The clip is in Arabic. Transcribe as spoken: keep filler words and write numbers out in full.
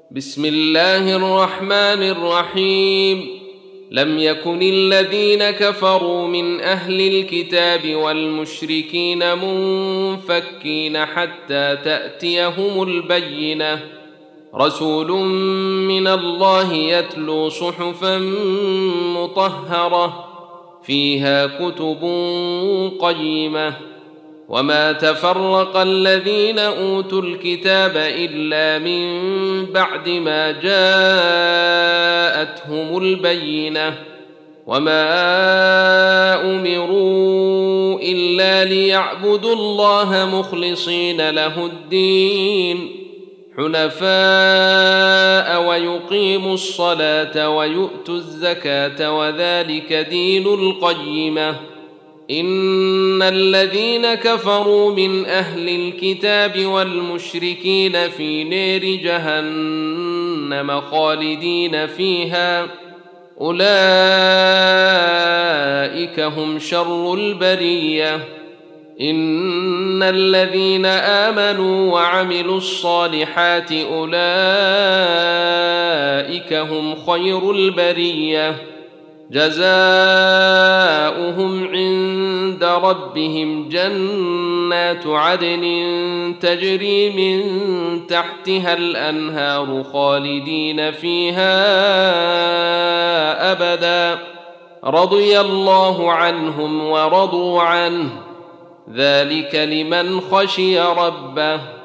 بسم الله الرحمن الرحيم. لم يكن الذين كفروا من أهل الكتاب والمشركين منفكين حتى تأتيهم البينة، رسول من الله يتلو صحفا مطهرة فيها كتب قيمة. وما تفرق الذين أوتوا الكتاب إلا من بعد ما جاءتهم البينة، وما أمروا إلا ليعبدوا الله مخلصين له الدين حنفاء ويقيموا الصلاة ويؤتوا الزكاة وذلك دين القيمة. إن الذين كفروا من أهل الكتاب والمشركين في نار جهنم خالدين فيها، أولئك هم شر البرية. إن الذين آمنوا وعملوا الصالحات أولئك هم خير البرية، جزاؤهم عند ربهم جنات عدن تجري من تحتها الأنهار خالدين فيها أبدا، رضي الله عنهم ورضوا عنه، ذلك لمن خشي ربه.